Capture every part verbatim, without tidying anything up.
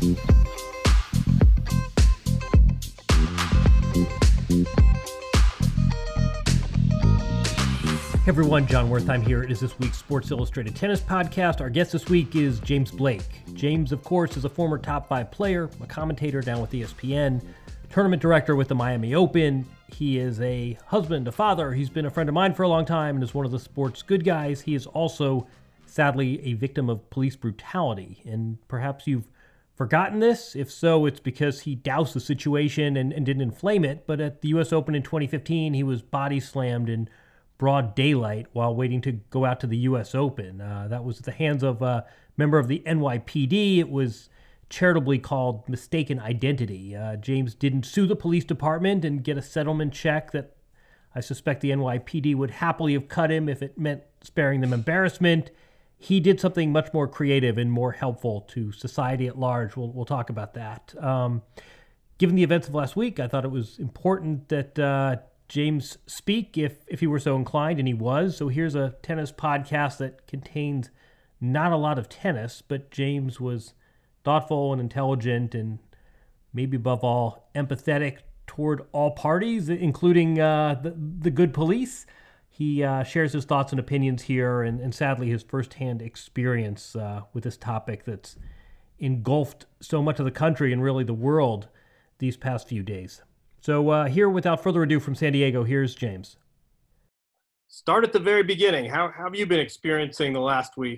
Hey everyone, John Wertheim here. It is this week's Sports Illustrated Tennis Podcast. Our guest this week is James Blake. James, of course, is a former top five player, a commentator down with E S P N, tournament director with the Miami Open. He is a husband, a father. He's been a friend of mine for a long time and is one of the sport's good guys. He is also, sadly, a victim of police brutality. And perhaps you've forgotten this. If so, it's because he doused the situation and, and didn't inflame it. But at the U S Open in twenty fifteen, he was body slammed in broad daylight while waiting to go out to the U S Open. Uh, that was at the hands of a member of the N Y P D. It was charitably called mistaken identity. Uh, James didn't sue the police department and get a settlement check that I suspect the N Y P D would happily have cut him if it meant sparing them embarrassment. He did something much more creative and more helpful to society at large. We'll, we'll talk about that. Um, given the events of last week, I thought it was important that uh, James speak if, if he were so inclined, and he was. So here's a tennis podcast that contains not a lot of tennis, but James was thoughtful and intelligent and maybe above all empathetic toward all parties, including uh, the, the good police. He uh, shares his thoughts and opinions here and, and sadly his firsthand experience uh, with this topic that's engulfed so much of the country and really the world these past few days. So uh, here, without further ado, from San Diego, here's James. Start at the very beginning. How, how have you been experiencing the last week?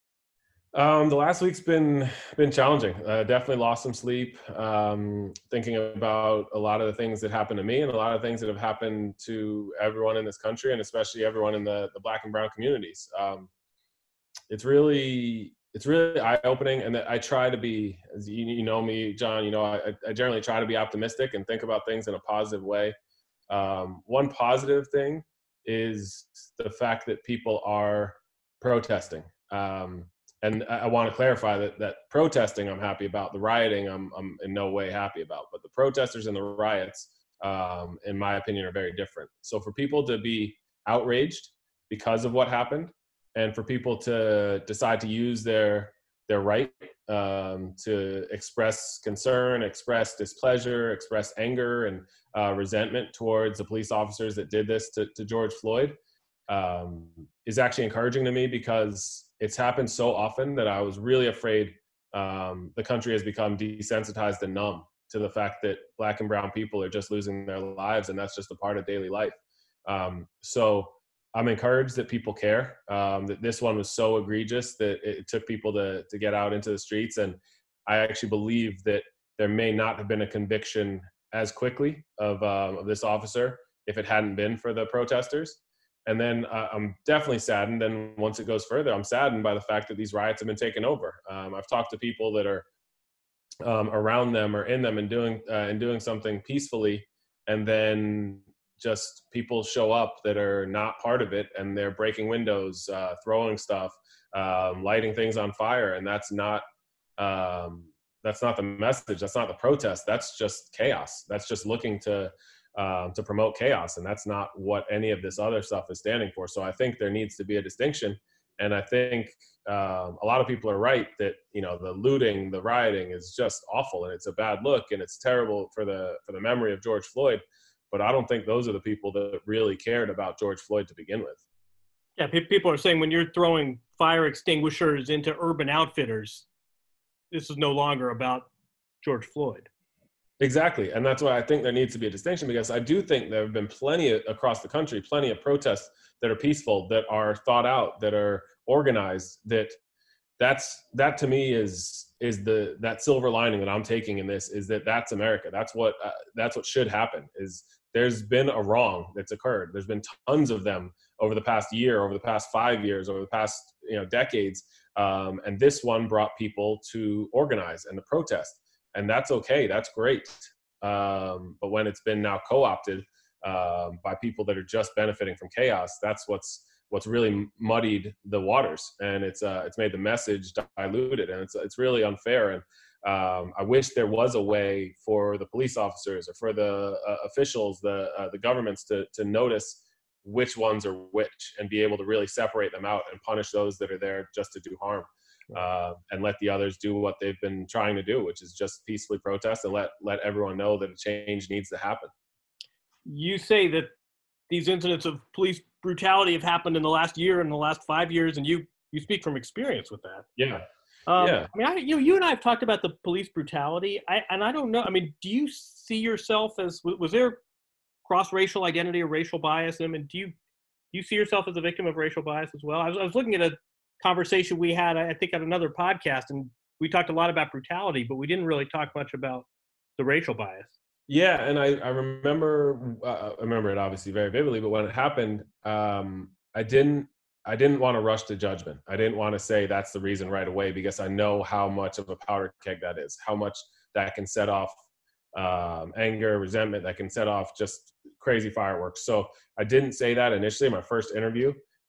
Um, the last week's been been challenging. Uh, definitely lost some sleep, um, thinking about a lot of the things that happened to me and a lot of things that have happened to everyone in this country, and especially everyone in the, the Black and brown communities. Um, it's really it's really eye-opening, and I try to be, as you, you know me, John, you know, I, I generally try to be optimistic and think about things in a positive way. Um, one positive thing is the fact that people are protesting. Um, and I, I want to clarify that that protesting I'm happy about, the rioting I'm, I'm in no way happy about, but the protesters and the riots, um, in my opinion, are very different. So for people to be outraged because of what happened, and for people to decide to use their their right um, to express concern, express displeasure, express anger and uh, resentment towards the police officers that did this to, to George Floyd um, is actually encouraging to me, because it's happened so often that I was really afraid um, the country has become desensitized and numb to the fact that Black and brown people are just losing their lives, and that's just a part of daily life. Um, so I'm encouraged that people care, um, that this one was so egregious that it took people to to get out into the streets. And I actually believe that there may not have been a conviction as quickly of, um, of this officer if it hadn't been for the protesters. And then uh, I'm definitely saddened. And once it goes further, I'm saddened by the fact that these riots have been taken over. Um, I've talked to people that are um, around them or in them and doing, uh, and doing something peacefully, and then just people show up that are not part of it, and they're breaking windows, uh, throwing stuff, um, lighting things on fire. And that's not, um, that's not the message. That's not the protest. That's just chaos. That's just looking to, um, to promote chaos. And that's not what any of this other stuff is standing for. So I think there needs to be a distinction. And I think um, a lot of people are right that, you know, the looting, the rioting is just awful, and it's a bad look, and it's terrible for the, for the memory of George Floyd. But I don't think those are the people that really cared about George Floyd to begin with. Yeah, people are saying when you're throwing fire extinguishers into Urban Outfitters, this is no longer about George Floyd. Exactly. And that's why I think there needs to be a distinction, because I do think there have been plenty of, across the country, plenty of protests that are peaceful, that are thought out, that are organized, that that's, that to me is, is the, that silver lining that I'm taking in this, is that that's America. That's what, uh, that's what should happen. Is there's been a wrong that's occurred. There's been tons of them over the past year, over the past five years, over the past, you know, decades. Um, and this one brought people to organize and to protest. And that's okay. That's great. Um, but when it's been now co-opted um, by people that are just benefiting from chaos, that's what's what's really muddied the waters, and it's uh, it's made the message diluted, and it's it's really unfair. And um, I wish there was a way for the police officers or for the uh, officials, the uh, the governments to to notice which ones are which, and be able to really separate them out and punish those that are there just to do harm. uh, and let the others do what they've been trying to do, which is just peacefully protest and let let everyone know that a change needs to happen. You say that these incidents of police brutality have happened in the last year and the last five years, and you you speak from experience with that. Yeah. Um, yeah. I mean, I, you know, you and I have talked about the police brutality, I, and I don't know. I mean, do you see yourself as was there cross-racial identity or racial bias? I mean, do you do you see yourself as a victim of racial bias as well? I was, I was looking at a conversation we had, I think, on another podcast, and we talked a lot about brutality, but we didn't really talk much about the racial bias. Yeah, and I, I remember uh, I remember it obviously very vividly, but when it happened, um, I didn't I didn't want to rush to judgment. I didn't want to say that's the reason right away, because I know how much of a powder keg that is, how much that can set off um, anger, resentment, that can set off just crazy fireworks. So I didn't say that initially. My first interview,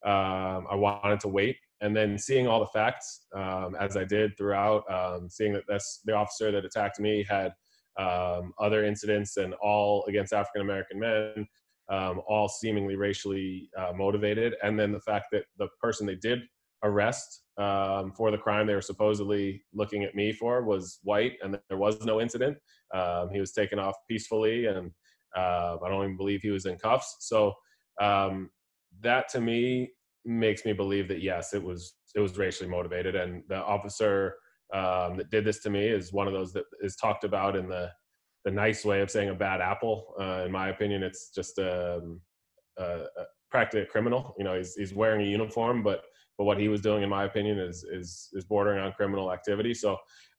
um, I wanted to wait. And then seeing all the facts, um, as I did throughout, um, seeing that that's the officer that attacked me had um, other incidents, and all against African-American men, um, all seemingly racially uh, motivated. And then the fact that the person they did arrest um, for the crime they were supposedly looking at me for was white, and there was no incident. Um, he was taken off peacefully, and uh, I don't even believe he was in cuffs. So um, that to me makes me believe that yes, it was it was racially motivated, and the officer um, that did this to me is one of those that is talked about in the the nice way of saying a bad apple. Uh, in my opinion, it's just um, a, a, practically a criminal. You know, he's he's wearing a uniform, but but what he was doing, in my opinion, is is is bordering on criminal activity. So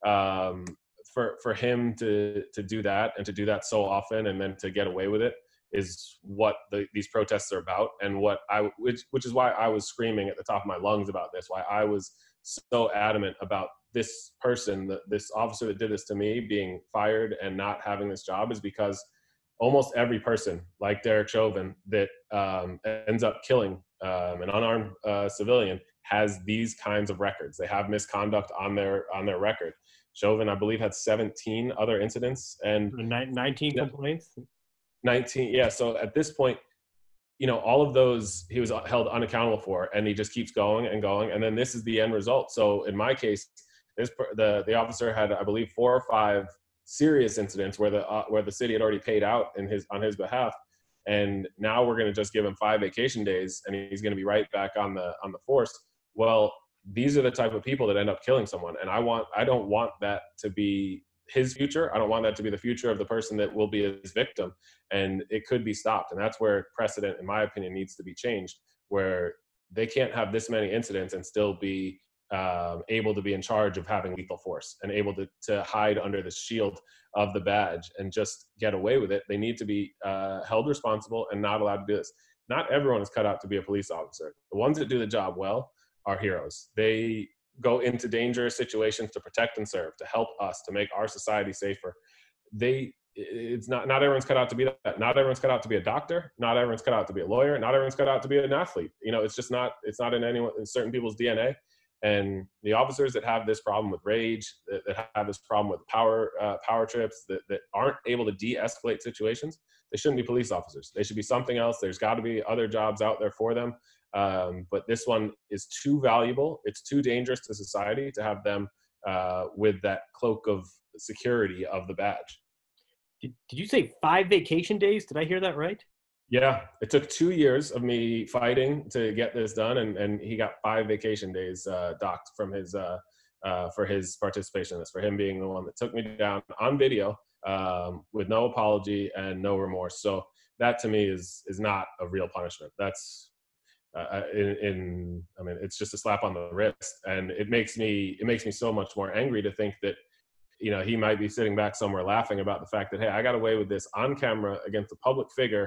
um, for for him to to do that, and to do that so often, and then to get away with it, is what the, these protests are about, and what I which which is why I was screaming at the top of my lungs about this. Why I was so adamant about this person, the, this officer that did this to me, being fired and not having this job, is because almost every person like Derek Chauvin that um, ends up killing um, an unarmed uh, civilian has these kinds of records. They have misconduct on their on their record. Chauvin, I believe, had seventeen other incidents and nineteen yeah, complaints. nineteen, yeah. So at this point, you know, all of those he was held unaccountable for, and he just keeps going and going. And then this is the end result. So in my case, this the the officer had, I believe, four or five serious incidents where the uh, where the city had already paid out in his on his behalf, and now we're going to just give him five vacation days, and he's going to be right back on the on the force. Well, these are the type of people that end up killing someone, and I want I don't want that to be his future. I don't want that to be the future of the person that will be his victim, and it could be stopped. And that's where precedent, in my opinion, needs to be changed, where they can't have this many incidents and still be um, able to be in charge of having lethal force and able to, to hide under the shield of the badge and just get away with it. They need to be uh, held responsible and not allowed to do this. Not everyone is cut out to be a police officer. The ones that do the job well are heroes. They go into dangerous situations to protect and serve, to help us, to make our society safer. They, it's not, not everyone's cut out to be that. Not everyone's cut out to be a doctor. Not everyone's cut out to be a lawyer. Not everyone's cut out to be an athlete. You know, it's just not, it's not in anyone, in certain people's D N A. And the officers that have this problem with rage, that, that have this problem with power, uh, power trips, that, that aren't able to de-escalate situations, they shouldn't be police officers. They should be something else. There's got to be other jobs out there for them. Um, but this one is too valuable. It's too dangerous to society to have them uh, with that cloak of security of the badge. Did, did you say five vacation days? Did I hear that right? Yeah, it took two years of me fighting to get this done, and, and he got five vacation days uh, docked from his uh, uh, for his participation in this, for him being the one that took me down on video um, with no apology and no remorse. So that to me is is not a real punishment. That's uh, in, in I mean, it's just a slap on the wrist, and it makes me it makes me so much more angry to think that, you know, he might be sitting back somewhere laughing about the fact that, hey, I got away with this on camera against a public figure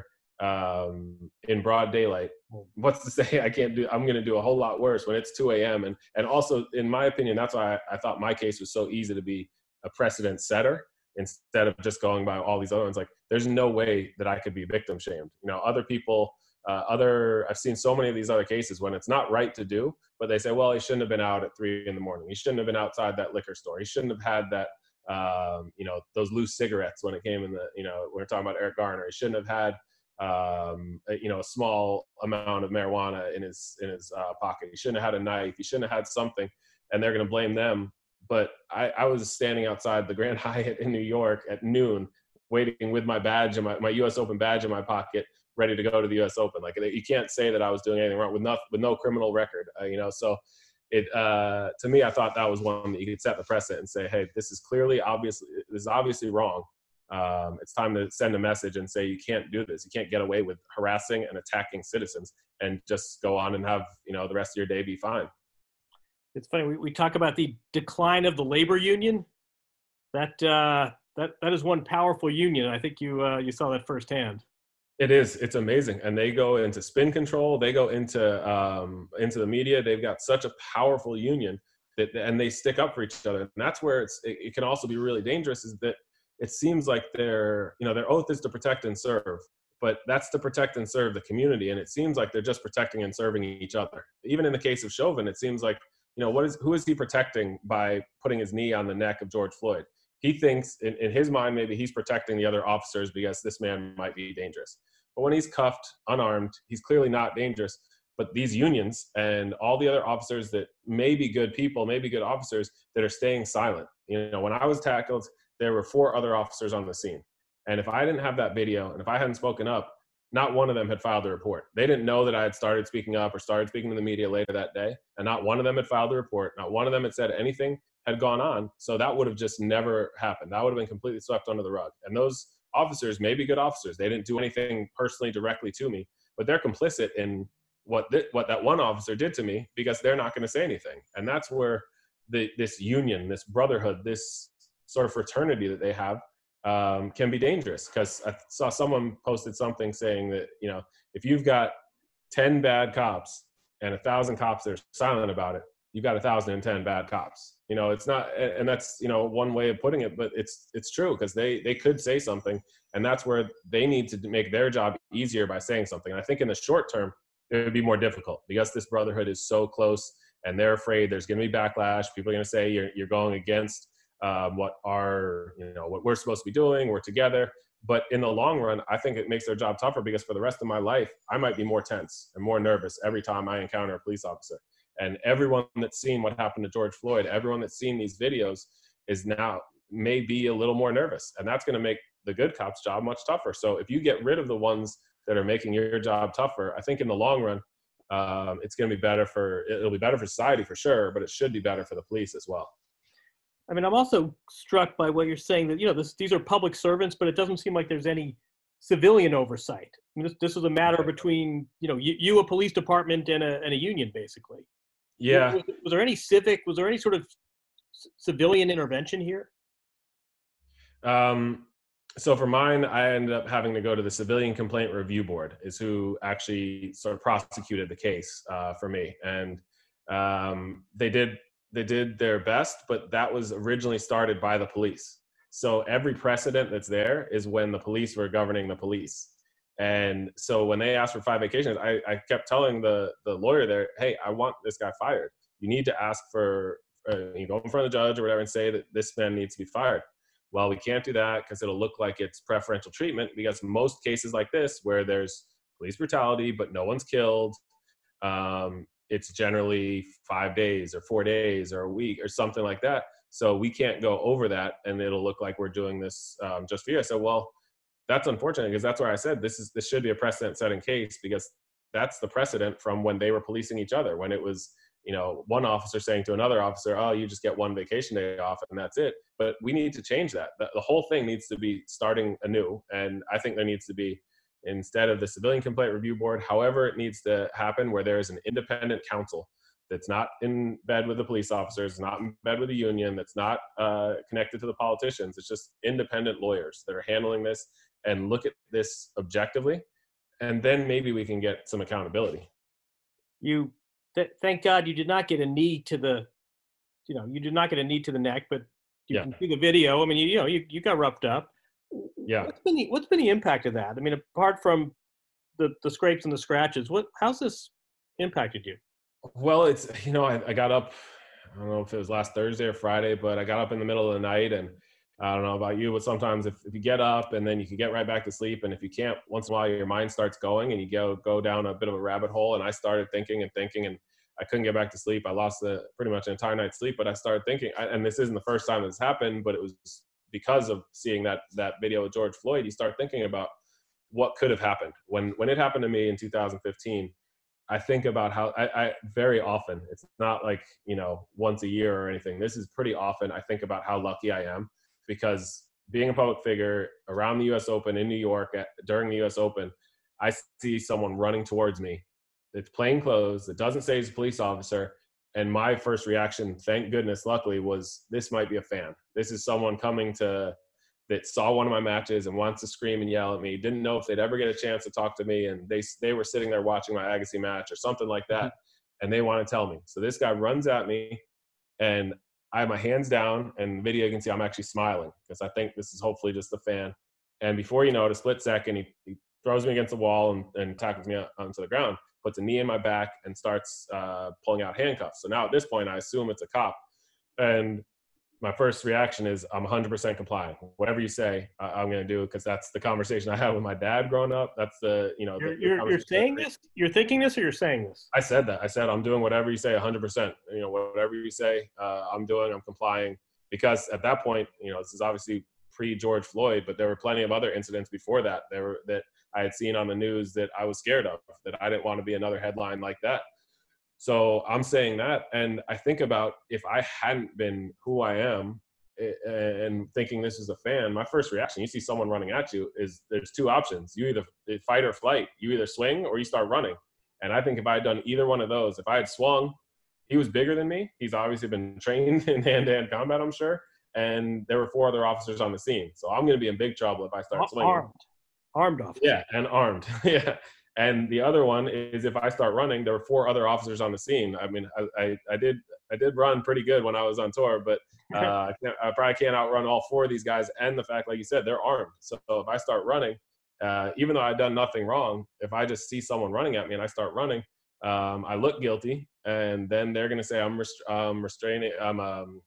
um in broad daylight. What's to say I can't do I'm going to do a whole lot worse when it's two a.m. and and also, in my opinion, that's why I, I thought my case was so easy to be a precedent setter instead of just going by all these other ones. Like, there's no way that I could be victim shamed. You know, other people uh, other I've seen so many of these other cases when it's not right to do, but they say, well, he shouldn't have been out at three in the morning, he shouldn't have been outside that liquor store, he shouldn't have had that um you know, those loose cigarettes when it came in the, you know, we're talking about Eric Garner, he shouldn't have had um you know, a small amount of marijuana in his in his uh, pocket, he shouldn't have had a knife, he shouldn't have had something. and they're going to blame them. But I, I was standing outside the Grand Hyatt in New York at noon, waiting with my badge and my, my U S Open badge in my pocket, ready to go to the U S Open. Like, you can't say that I was doing anything wrong with no, with no criminal record, uh, you know? So it, uh, to me, I thought that was one that you could set the precedent and say, hey, this is clearly obviously, this is obviously wrong. Um, it's time to send a message and say, you can't do this. You can't get away with harassing and attacking citizens and just go on and have, you know, the rest of your day be fine. It's funny. We, we talk about the decline of the labor union. That, uh, that, that is one powerful union. I think you, uh, you saw that firsthand. It is. It's amazing. And they go into spin control. They go into, um, into the media. They've got such a powerful union that, and they stick up for each other. And that's where it's, it, it can also be really dangerous, is that it seems like their, you know, their oath is to protect and serve, but that's to protect and serve the community. And it seems like they're just protecting and serving each other. Even in the case of Chauvin, it seems like, you know, what is, who is he protecting by putting his knee on the neck of George Floyd? He thinks in, in his mind, maybe he's protecting the other officers because this man might be dangerous. But when he's cuffed, unarmed, he's clearly not dangerous. But these unions and all the other officers that may be good people, may be good officers, that are staying silent. You know, when I was tackled, there were four other officers on the scene. And if I didn't have that video, and if I hadn't spoken up, not one of them had filed a report. They didn't know that I had started speaking up or started speaking to the media later that day. And not one of them had filed a report. Not one of them had said anything had gone on. So that would have just never happened. That would have been completely swept under the rug. And those officers may be good officers. They didn't do anything personally directly to me, but they're complicit in what th- what that one officer did to me, because they're not going to say anything. And that's where the, this union, this brotherhood, this sort of fraternity that they have um, can be dangerous. Because I saw someone posted something saying that, you know, if you've got ten bad cops and a thousand cops that are silent about it, you've got a thousand and ten bad cops. You know, it's not, and that's, you know, one way of putting it, but it's, it's true, because they, they could say something, and that's where they need to make their job easier by saying something. And I think in the short term, it would be more difficult because this brotherhood is so close, and they're afraid there's going to be backlash. People are going to say you're, you're going against um, what are, you know, what we're supposed to be doing. We're together. But in the long run, I think it makes their job tougher, because for the rest of my life, I might be more tense and more nervous every time I encounter a police officer. And everyone that's seen what happened to George Floyd, everyone that's seen these videos is now may be a little more nervous. And that's going to make the good cops' job much tougher. So if you get rid of the ones that are making your job tougher, I think in the long run, um, it's going to be better for, it'll be better for society for sure, but it should be better for the police as well. I mean, I'm also struck by what you're saying, that, you know, this, these are public servants, but it doesn't seem like there's any civilian oversight. I mean, this, this is a matter between, you know, you, you a police department, and a, and a union, basically. Yeah. Was, was there any civic, was there any sort of c- civilian intervention here? Um, so for mine, I ended up having to go to the Civilian Complaint Review Board, is who actually sort of prosecuted the case uh, for me. And um, they did they did their best, but that was originally started by the police. So every precedent that's there is when the police were governing the police. And so when they asked for five vacations, I, I kept telling the, the lawyer there, hey, I want this guy fired. You need to ask for, uh, you go in front of the judge or whatever and say that this man needs to be fired. Well, we can't do that because it'll look like it's preferential treatment, because most cases like this where there's police brutality but no one's killed, um, it's generally five days or four days or a week or something like that. So we can't go over that and it'll look like we're doing this um, just for you. I said, well, that's unfortunate, because that's where I said this is this should be a precedent-setting case, because that's the precedent from when they were policing each other, when it was, you know, one officer saying to another officer, oh, you just get one vacation day off and that's it. But we need to change that. The, the whole thing needs to be starting anew. And I think there needs to be, instead of the Civilian Complaint Review Board, however it needs to happen, where there is an independent counsel that's not in bed with the police officers, not in bed with the union, that's not uh, connected to the politicians. It's just independent lawyers that are handling this and look at this objectively, and then maybe we can get some accountability. You, th- thank God you did not get a knee to the, you know, you did not get a knee to the neck, but you Yeah. can see the video. I mean, you, you know, you, you got roughed up. Yeah. What's been the, what's been the impact of that? I mean, apart from the, the scrapes and the scratches, what, how's this impacted you? Well, it's, you know, I, I got up, I don't know if it was last Thursday or Friday, but I got up in the middle of the night, and I don't know about you, but sometimes if, if you get up and then you can get right back to sleep, and if you can't, once in a while your mind starts going and you go go down a bit of a rabbit hole. And I started thinking and thinking, and I couldn't get back to sleep. I lost the pretty much an entire night's sleep. But I started thinking, and this isn't the first time this happened, but it was because of seeing that that video with George Floyd. You start thinking about what could have happened when when it happened to me in two thousand fifteen. I think about how I, I very often, it's not like, you know, once a year or anything. This is pretty often. I think about how lucky I am, because being a public figure around the U S Open in New York at, during the U S Open, I see someone running towards me. It's plain clothes. It doesn't say he's a police officer. And my first reaction, thank goodness, luckily, was this might be a fan. This is someone coming to, that saw one of my matches and wants to scream and yell at me, didn't know if they'd ever get a chance to talk to me. And they they were sitting there watching my Agassi match or something like that. And they want to tell me. So this guy runs at me, and I have my hands down, and video you can see I'm actually smiling, because I think this is hopefully just the fan. And before you know it, a split second, he, he throws me against the wall and, and tackles me onto the ground, puts a knee in my back, and starts uh, pulling out handcuffs. So now at this point, I assume it's a cop. And my first reaction is I'm one hundred percent compliant. Whatever you say, I, I'm going to do, because that's the conversation I had with my dad growing up. That's the, you know. You're, the, you're, the you're saying this? You're thinking this, or you're saying this? I said that. I said, I'm doing whatever you say one hundred percent. You know, whatever you say, uh, I'm doing, I'm complying. Because at that point, you know, this is obviously pre-George Floyd, but there were plenty of other incidents before that. There were, that I had seen on the news that I was scared of, that I didn't want to be another headline like that. So I'm saying that. And I think about, if I hadn't been who I am, and thinking this is a fan, my first reaction, you see someone running at you, is there's two options. You either fight or flight. You either swing or you start running. And I think if I had done either one of those, if I had swung, he was bigger than me. He's obviously been trained in hand-to-hand combat, I'm sure. And there were four other officers on the scene. So I'm going to be in big trouble if I start swinging. Armed. Armed officers. Yeah, and armed. Yeah. And the other one is, if I start running, there were four other officers on the scene. I mean, I, I, I did I did run pretty good when I was on tour, but uh, I, can't, I probably can't outrun all four of these guys. And the fact, like you said, they're armed. So if I start running, uh, even though I've done nothing wrong, if I just see someone running at me and I start running, um, I look guilty. And then they're going to say I'm rest- um, restraining, I'm um,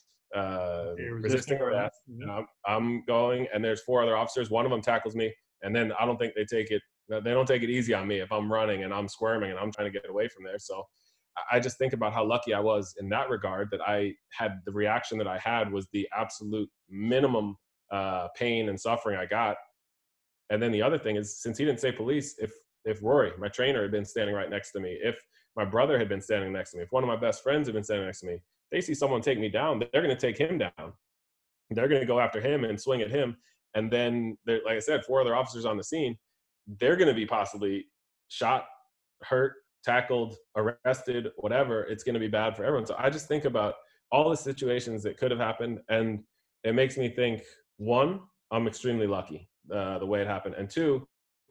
uh, resisting arrest. Mm-hmm. I'm, I'm going, and there's four other officers. One of them tackles me. And then I don't think they take it, they don't take it easy on me if I'm running and I'm squirming and I'm trying to get away from there. So I just think about how lucky I was in that regard, that I had the reaction that I had was the absolute minimum uh, pain and suffering I got. And then the other thing is, since he didn't say police, if if Rory, my trainer, had been standing right next to me, if my brother had been standing next to me, if one of my best friends had been standing next to me, they see someone take me down, they're going to take him down. They're going to go after him and swing at him. And then, like I said, four other officers on the scene, they're going to be possibly shot, hurt, tackled, arrested, whatever. It's going to be bad for everyone. So I just think about all the situations that could have happened. And it makes me think, one, I'm extremely lucky uh, the way it happened. And two,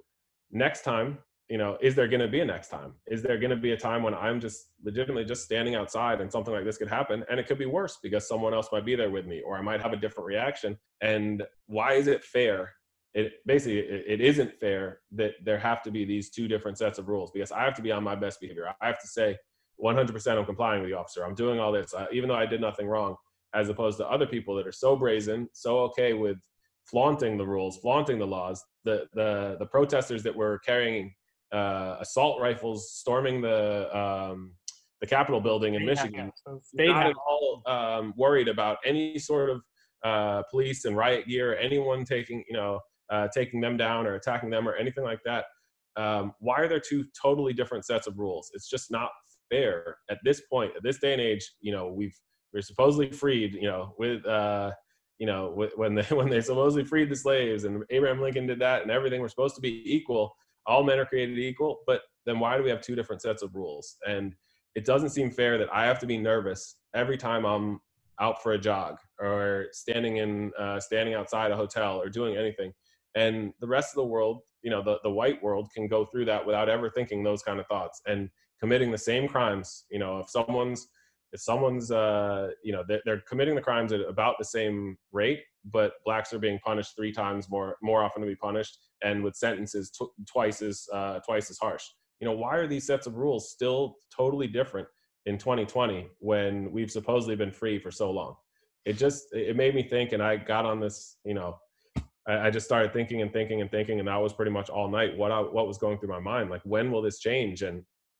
next time, you know, is there going to be a next time? Is there going to be a time when I'm just legitimately just standing outside and something like this could happen? And it could be worse because someone else might be there with me, or I might have a different reaction. And why is it fair? It basically, it, it isn't fair that there have to be these two different sets of rules, because I have to be on my best behavior. I have to say one hundred percent I'm complying with the officer. I'm doing all this, uh, even though I did nothing wrong, as opposed to other people that are so brazen, so okay with flaunting the rules, flaunting the laws. The, the, the protesters that were carrying uh, assault rifles, storming the, um, the Capitol building in Michigan, They not have at all um, worried about any sort of uh, police and riot gear, anyone taking, you know, uh, taking them down or attacking them or anything like that. Um, why are there two totally different sets of rules? It's just not fair at this point, at this day and age. You know, we've, we're supposedly freed, you know, with, uh, you know, with, when they, when they supposedly freed the slaves, and Abraham Lincoln did that, and everything, we're supposed to be equal. All men are created equal, but then why do we have two different sets of rules? And it doesn't seem fair that I have to be nervous every time I'm out for a jog or standing in, uh, standing outside a hotel or doing anything. And the rest of the world, you know, the, the white world can go through that without ever thinking those kind of thoughts and committing the same crimes. You know, if someone's, if someone's, uh, you know, they're, they're committing the crimes at about the same rate, but blacks are being punished three times more, more often to be punished, and with sentences t- twice as, uh, twice as harsh. You know, why are these sets of rules still totally different in twenty twenty when we've supposedly been free for so long? It just, it made me think, and I got on this, you know, I, I just started thinking and thinking and thinking, and that was pretty much all night what I, what was going through my mind. Like, when will this change? And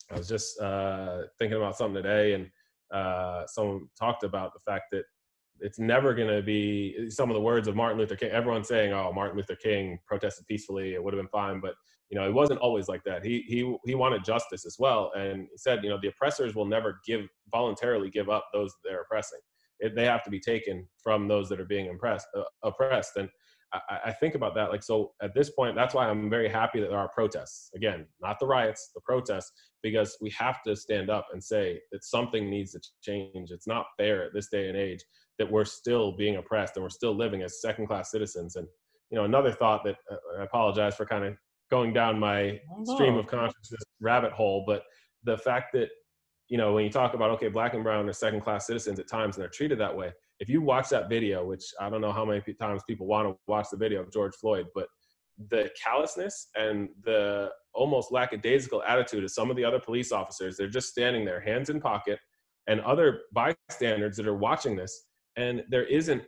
I was just uh, thinking about something today, and uh, someone talked about the fact that it's never going to be some of the words of Martin Luther King. Everyone's saying, "Oh, Martin Luther King protested peacefully; it would have been fine." But you know, it wasn't always like that. He he he wanted justice as well, and he said, you know, the oppressors will never give voluntarily give up those that they're oppressing. It, they have to be taken from those that are being impressed, uh, oppressed. And I, I think about that. Like, so at this point, that's why I'm very happy that there are protests. Again, not the riots, the protests, because we have to stand up and say that something needs to change. It's not fair at this day and age that we're still being oppressed and we're still living as second-class citizens. And, you know, another thought that uh, I apologize for kind of going down my stream of consciousness rabbit hole, but the fact that, you know, when you talk about, okay, black and brown are second-class citizens at times and they're treated that way. If you watch that video, which I don't know how many times people want to watch the video of George Floyd, but the callousness and the almost lackadaisical attitude of some of the other police officers, they're just standing there, hands in pocket, and other bystanders that are watching this, and there isn't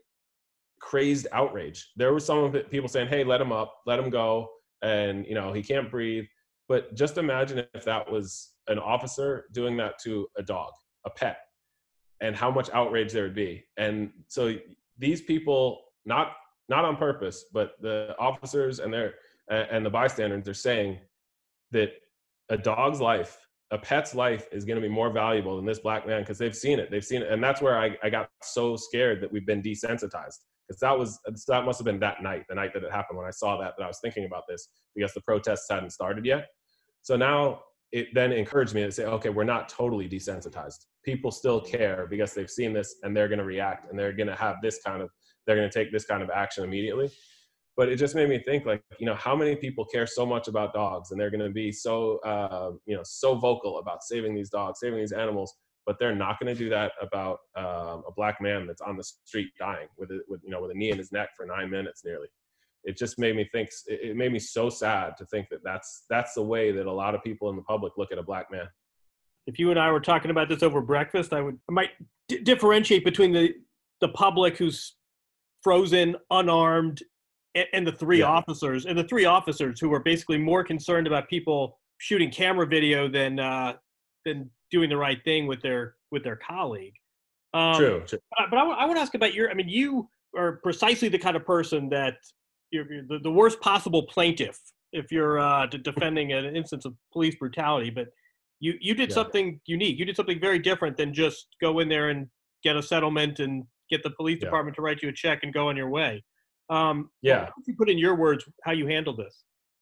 crazed outrage. There were some of it, people saying, hey, let him up, let him go, and, you know, he can't breathe. But just imagine if that was an officer doing that to a dog, a pet, and how much outrage there would be. And so these people, not not on purpose, but the officers and their and the bystanders, they're saying that a dog's life, a pet's life, is going to be more valuable than this black man, because they've seen it. They've seen it, and that's where I, I got so scared that we've been desensitized. Because that was that must have been that night, the night that it happened, when I saw that, that I was thinking about this, because the protests hadn't started yet. So now it then encouraged me to say, okay, we're not totally desensitized. People still care because they've seen this, and they're going to react, and they're going to have this kind of, they're going to take this kind of action immediately. But it just made me think, like, you know, how many people care so much about dogs, and they're going to be so, uh, you know, so vocal about saving these dogs, saving these animals, but they're not going to do that about um, a black man that's on the street dying with, a, with, you know, with a knee in his neck for nine minutes nearly. It just made me think, it made me so sad to think that that's, that's the way that a lot of people in the public look at a black man. If you and I were talking about this over breakfast, I would I might d- differentiate between the, the public who's frozen, unarmed, and, and the three Yeah. officers, and the three officers who are basically more concerned about people shooting camera video than uh, than doing the right thing with their with their colleague. Um, True. true. But, but I, w- I want to ask about your. I mean, you are precisely the kind of person that you're, you're the, the worst possible plaintiff if you're uh, de- defending an instance of police brutality. But you you did Yeah. something unique. You did something very different than just go in there and get a settlement and get the police Yeah. department to write you a check and go on your way. Um, Yeah. Why don't you put in your words how you handled this?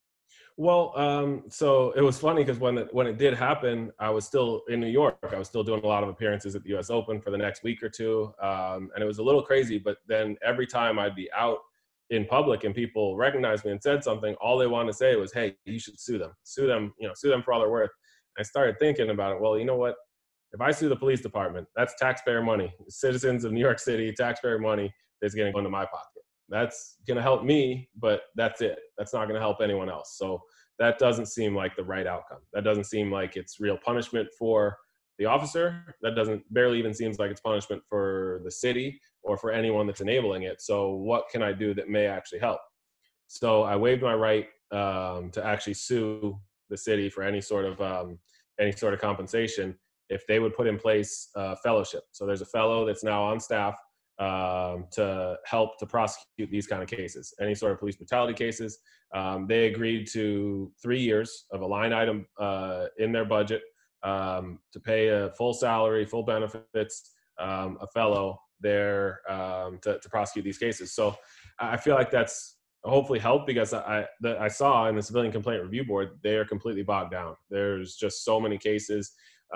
Well, um, so it was funny because when it, when it did happen, I was still in New York. I was still doing a lot of appearances at the U S Open for the next week or two. Um, and it was a little crazy, but then every time I'd be out in public and people recognized me and said something, all they wanted to say was, hey, you should sue them, sue them, you know, sue them for all they're worth. I started thinking about it. Well, you know what? If I sue the police department, that's taxpayer money, citizens of New York City, taxpayer money that's going to go into my pocket. That's going to help me, but that's it. That's not going to help anyone else. So that doesn't seem like the right outcome. That doesn't seem like it's real punishment for the officer. That doesn't barely even seems like it's punishment for the city or for anyone that's enabling it. So what can I do that may actually help? So I waived my right um, to actually sue the city for any sort of um, any sort of compensation if they would put in place a fellowship. So there's a fellow that's now on staff um, to help to prosecute these kind of cases, any sort of police brutality cases. Um, they agreed to three years of a line item uh, in their budget um, to pay a full salary, full benefits, um, a fellow there um, to, to prosecute these cases. So I feel like that's hopefully helped, because I, the, I saw in the Civilian Complaint Review Board, they are completely bogged down. There's just so many cases.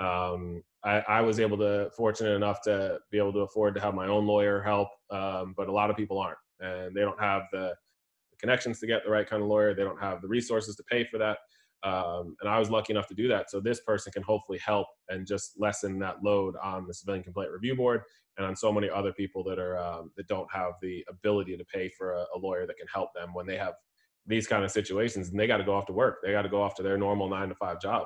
Um, I, I was able to, fortunate enough to be able to afford to have my own lawyer help, um, but a lot of people aren't, and they don't have the, the connections to get the right kind of lawyer. They don't have the resources to pay for that. Um, and I was lucky enough to do that. So this person can hopefully help and just lessen that load on the Civilian Complaint Review Board and on so many other people that are um, that don't have the ability to pay for a, a lawyer that can help them when they have these kind of situations and they got to go off to work. They got to go off to their normal nine to five job.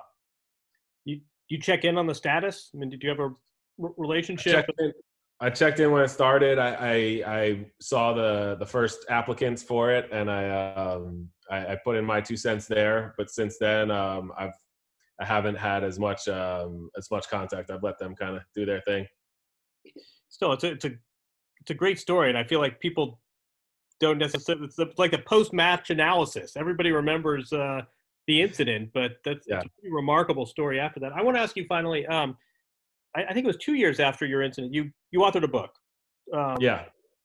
You you check in on the status? I mean, did you have a r- relationship? I checked in, I checked in when it started. I, I, I saw the, the first applicants for it, and I, um, I I put in my two cents there. But since then, um, I've I haven't had as much um, as much contact. I've let them kind of do their thing. Still, it's a, it's a it's a great story, and I feel like people don't necessarily. It's like a post-match analysis. Everybody remembers uh, the incident, but that's Yeah. it's a pretty remarkable story after that. I want to ask you finally. Um, I, I think it was two years after your incident, you you authored a book. Um, Yeah.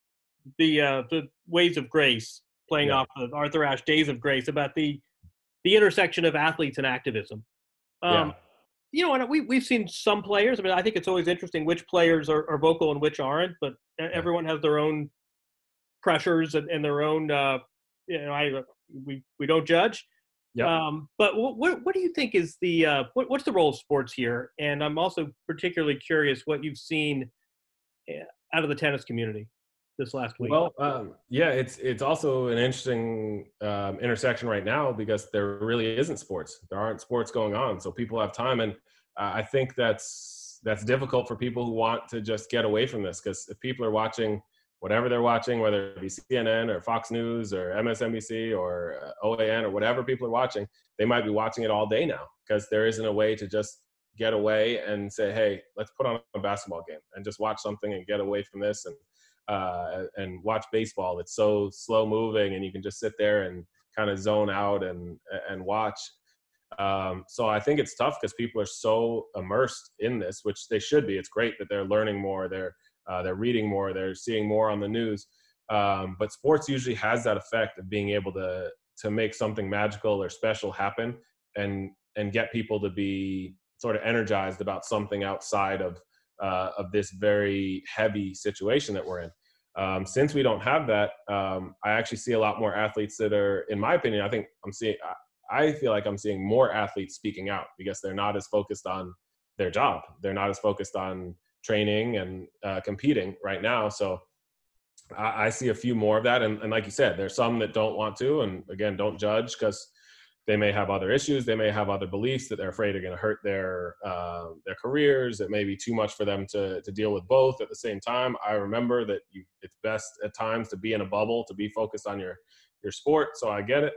The uh, the Ways of Grace, playing Yeah. off of Arthur Ashe Days of Grace, about the the intersection of athletes and activism. Um, Yeah. You know, and we we've seen some players. I mean, I think it's always interesting which players are, are vocal and which aren't. But everyone has their own pressures and, and their own. Uh, you know, I we we don't judge. Yep. Um, but what, what what do you think is the uh, what, what's the role of sports here? And I'm also particularly curious what you've seen out of the tennis community this last week. Well, um, yeah, it's it's also an interesting um, intersection right now because there really isn't sports. There aren't sports going on, so people have time, and uh, I think that's that's difficult for people who want to just get away from this. Because if people are watching whatever they're watching, whether it be C N N or Fox News or M S N B C or uh, O A N or whatever people are watching, they might be watching it all day now because there isn't a way to just get away and say, hey, let's put on a basketball game and just watch something and get away from this and uh, and watch baseball. It's so slow moving and you can just sit there and kind of zone out and and watch. Um, so I think it's tough because people are so immersed in this, which they should be. It's great that they're learning more, they're uh, they're reading more, they're seeing more on the news. Um, but sports usually has that effect of being able to to make something magical or special happen and and get people to be sort of energized about something outside of uh, of this very heavy situation that we're in. Um, since we don't have that, um, I actually see a lot more athletes that are, in my opinion, I think I'm seeing, I feel like I'm seeing more athletes speaking out because they're not as focused on their job. They're not as focused on training and uh, competing right now. So I, I see a few more of that. And, and like you said, there's some that don't want to, and again, don't judge because they may have other issues. They may have other beliefs that they're afraid are going to hurt their uh, their careers. It may be too much for them to to deal with both at the same time. I remember that you, it's best at times to be in a bubble, to be focused on your your sport. So I get it.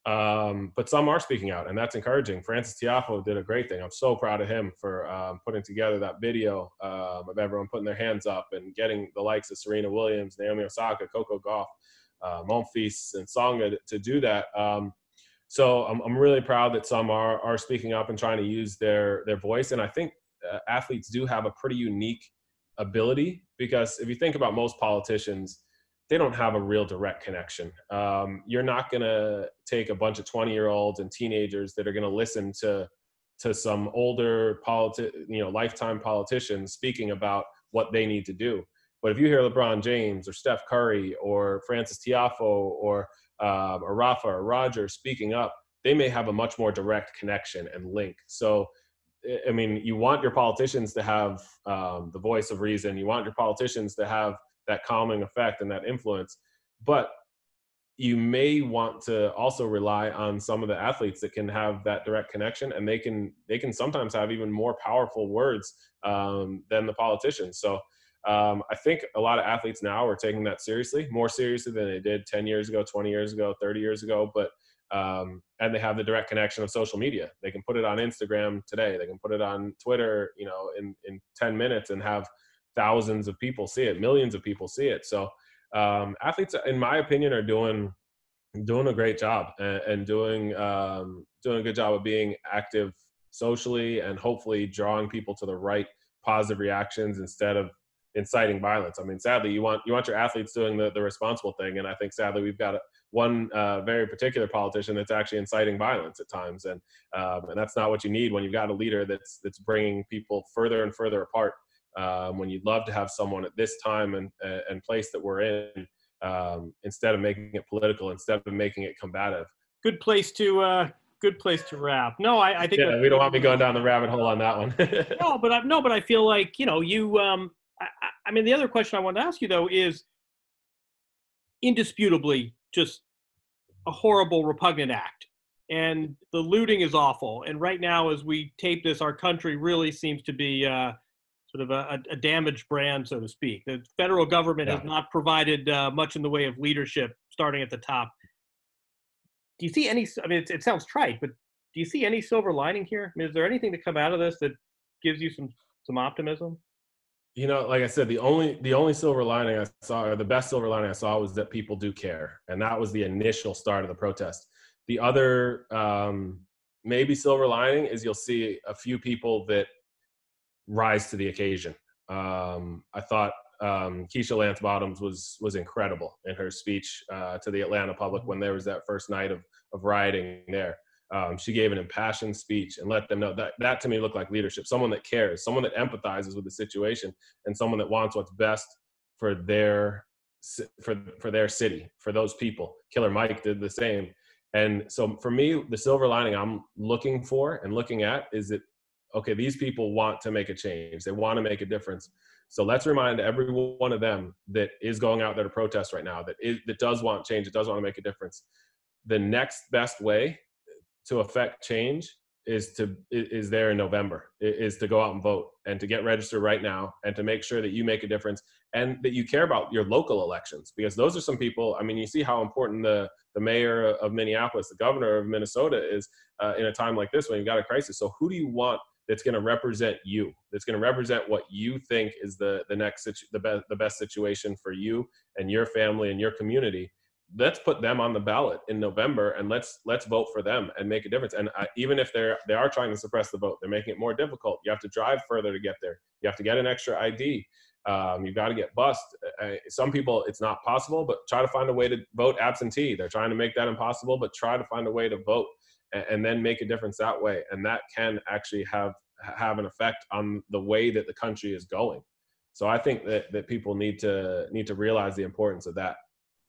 Um, but some are speaking out, and that's encouraging. Frances Tiafoe did a great thing. I'm so proud of him for um, putting together that video um, of everyone putting their hands up and getting the likes of Serena Williams, Naomi Osaka, Coco Gauff, uh, Monfils, and Tsonga to, to do that. Um, So I'm I'm really proud that some are are speaking up and trying to use their their voice. And I think uh, athletes do have a pretty unique ability because if you think about most politicians, they don't have a real direct connection. Um, you're not going to take a bunch of twenty year olds and teenagers that are going to listen to to some older politi- you know, lifetime politicians speaking about what they need to do. But if you hear LeBron James or Steph Curry or Frances Tiafoe or um, or Rafa or Roger speaking up, they may have a much more direct connection and link. So, I mean, you want your politicians to have um, the voice of reason. You want your politicians to have that calming effect and that influence. But you may want to also rely on some of the athletes that can have that direct connection, and they can they can sometimes have even more powerful words um, than the politicians. So um, I think a lot of athletes now are taking that seriously, more seriously than they did ten years ago, twenty years ago, thirty years ago. But um, and they have the direct connection of social media. They can put it on Instagram today. They can put it on Twitter, you know, in, in ten minutes and have thousands of people see it, millions of people see it. So um, athletes, in my opinion, are doing doing a great job and, and doing um, doing a good job of being active socially and hopefully drawing people to the right positive reactions instead of inciting violence. I mean, sadly, you want you want your athletes doing the, the responsible thing, and I think sadly we've got one uh, very particular politician that's actually inciting violence at times, and um, and that's not what you need when you've got a leader that's that's bringing people further and further apart. Um, when you'd love to have someone at this time and and place that we're in, um, instead of making it political, instead of making it combative. Good place to uh, good place to wrap. No, I, I think yeah, we don't want me going down the rabbit hole on that one. no, but I, no, but I feel like you know you. Um, I, I mean, the other question I wanted to ask you though is indisputably just a horrible, repugnant act, and the looting is awful. And right now, as we tape this, our country really seems to be uh, sort of a, a damaged brand, so to speak. The federal government yeah. has not provided uh, much in the way of leadership, starting at the top. Do you see any? I mean, it, it sounds trite, but do you see any silver lining here? I mean, is there anything to come out of this that gives you some some optimism? You know, like I said, the only the only silver lining I saw, or the best silver lining I saw, was that people do care, and that was the initial start of the protest. The other um, maybe silver lining is you'll see a few people that rise to the occasion. Um, I thought um, Keisha Lance Bottoms was was incredible in her speech uh, to the Atlanta public when there was that first night of of rioting there. Um, she gave an impassioned speech and let them know that that to me looked like leadership, someone that cares, someone that empathizes with the situation, and someone that wants what's best for their for for their city, for those people. Killer Mike did the same. And so for me, the silver lining I'm looking for and looking at is that, okay, these people want to make a change. They want to make a difference. So let's remind every one of them that is going out there to protest right now, that is, that does want change, that does want to make a difference. The next best way to affect change is to is there in November, is to go out and vote and to get registered right now and to make sure that you make a difference and that you care about your local elections, because those are some people. I mean, you see how important the the mayor of Minneapolis, the governor of Minnesota is uh, in a time like this when you've got a crisis. So who do you want that's going to represent you, that's going to represent what you think is the the next situ- the best the best situation for you and your family and your community? Let's put them on the ballot in November, and let's let's vote for them and make a difference. And uh, even if they're they are trying to suppress the vote, they're making it more difficult. You have to drive further to get there. You have to get an extra I D. Um, you've got to get bussed. Uh, some people, it's not possible, but try to find a way to vote absentee. They're trying to make that impossible, but try to find a way to vote and, and then make a difference that way. And that can actually have have an effect on the way that the country is going. So I think that that people need to need to realize the importance of that.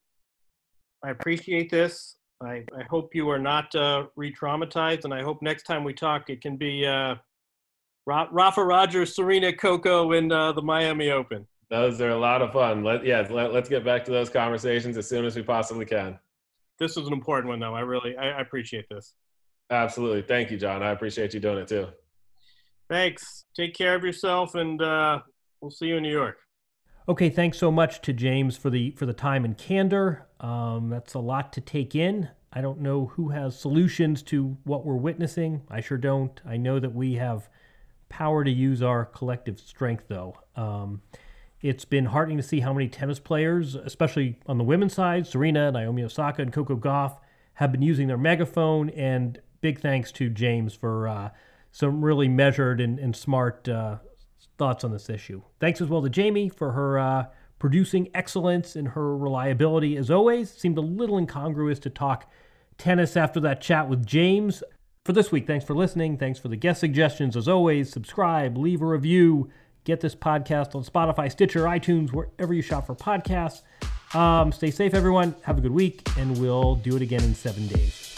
I appreciate this. I, I hope you are not uh, re-traumatized, and I hope next time we talk, it can be uh, Ra- Rafa Rogers, Serena Coco in uh, the Miami Open. Those are a lot of fun. Let, yeah, let, let's get back to those conversations as soon as we possibly can. This is an important one, though. I really I, I appreciate this. Absolutely. Thank you, John. I appreciate you doing it, too. Thanks. Take care of yourself, and uh, we'll see you in New York. Okay, thanks so much to James for the for the time and candor. Um, that's a lot to take in. I don't know who has solutions to what we're witnessing. I sure don't. I know that we have power to use our collective strength, though. Um, it's been heartening to see how many tennis players, especially on the women's side, Serena, Naomi Osaka, and Coco Gauff, have been using their megaphone. And big thanks to James for uh, some really measured and, and smart uh thoughts on this issue. Thanks as well to Jamie for her uh, producing excellence and her reliability. As always, seemed a little incongruous to talk tennis after that chat with James. For this week, thanks for listening. Thanks for the guest suggestions. As always, subscribe, leave a review, get this podcast on Spotify, Stitcher, iTunes, wherever you shop for podcasts. Um, stay safe, everyone. Have a good week, and we'll do it again in seven days.